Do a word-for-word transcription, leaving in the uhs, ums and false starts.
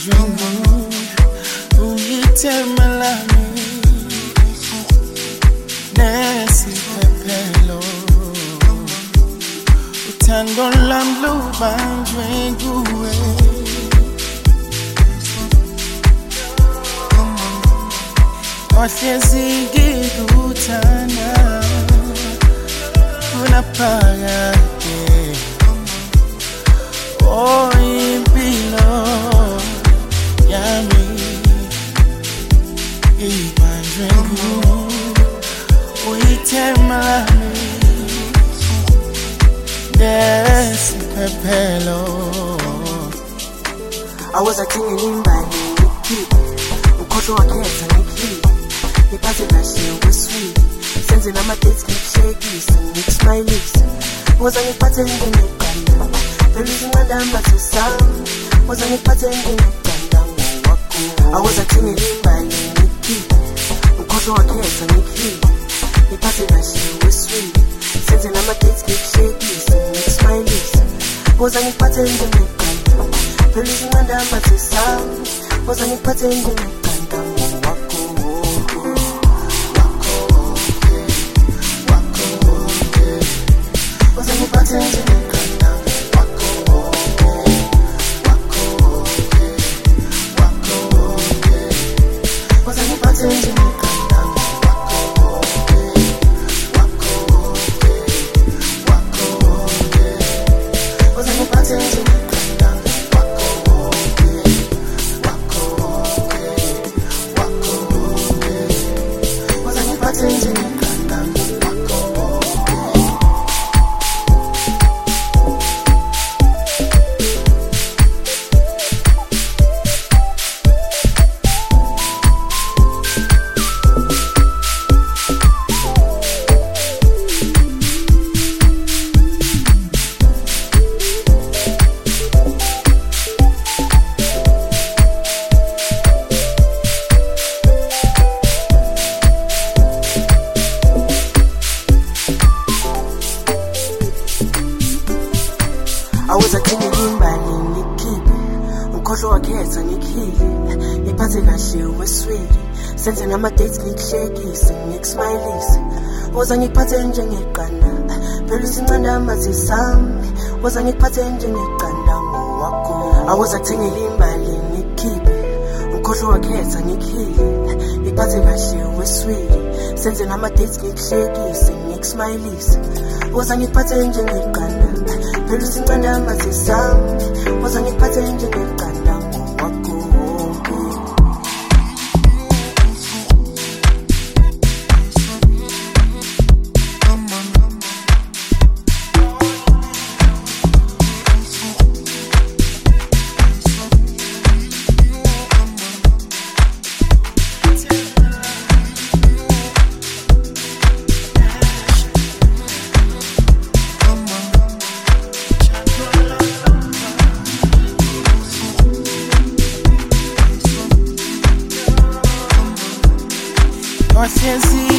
Banjwengu uyitemalami Nesi pepelo Uthando lami lubanjwengu Ohlezi ngikuthanda unaphakade Oh impilo yami Banjwengu uyitemalami Nesi pepelo I was a king in Imbali, ukhohlwa wakhetha ngikhile ngiphathe kahle wesweet senze nama-dates ngikuhlekise ngikusmayilise woza ngikuphathe njengeqanda vele izinqandamba zesami woza ngikuphathe njengeqanda ngowakho I was a king in Imbali, ukhohlwa wakhetha ngikhile ngiphathe kahle wesweet senze nama-dates ngikuhlekise ngikusmayilise woza ngikuphathe njengeqanda vele izinqandamba zesami woza ngikuphathe njengeqanda ngowakho woza ngikuphathe njengeqanda woza ngikuphathe njengeqanda woza ngikuphathe njengeqanda I was a king in Imbali, ngikhiphe ukhohlwa wakhetha ngikhile ngiphathe kahle wesweet senze nama-dates ngikuhlekise ngikusmayilise woza ngikuphathe njengeqanda vele izinqandamba zesami woza ngikuphathe njengeqanda ngowakho I was a king in Imbali, ngikhiphe ukhohlwa wakhetha ngikhile ngiphathe kahle wesweet senze nama-dates ngikuhlekise ngikusmayilise woza ngikuphathe njengeqanda vele izinqandamba zesami woza ngikuphathe njengeqanda ngowakho Ohlezi